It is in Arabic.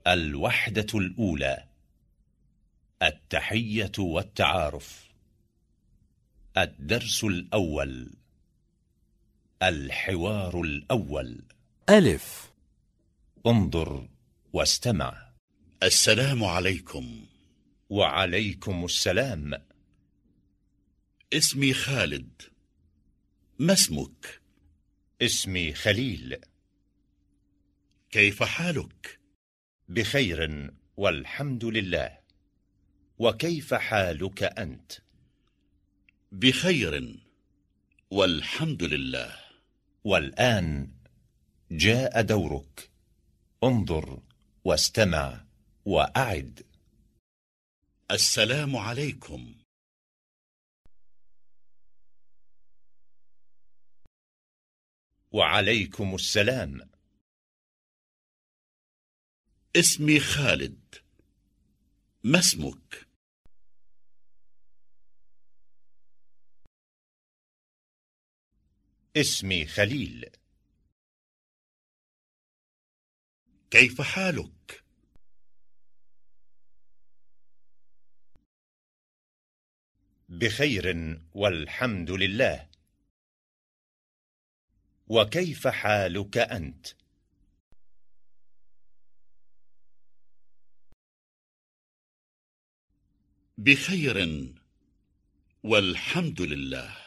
الوحدة الأولى. التحية والتعارف. الدرس الأول. الحوار الأول. ألف. انظر واستمع. السلام عليكم. وعليكم السلام. اسمي خالد. ما اسمك؟ اسمي خليل. كيف حالك؟ بخير والحمد لله. وكيف حالك أنت؟ بخير والحمد لله. والآن جاء دورك. انظر واستمع وأعد. السلام عليكم. وعليكم السلام. اسمي خالد. ما اسمك؟ اسمي خليل. كيف حالك؟ بخير والحمد لله. وكيف حالك أنت؟ بخير والحمد لله.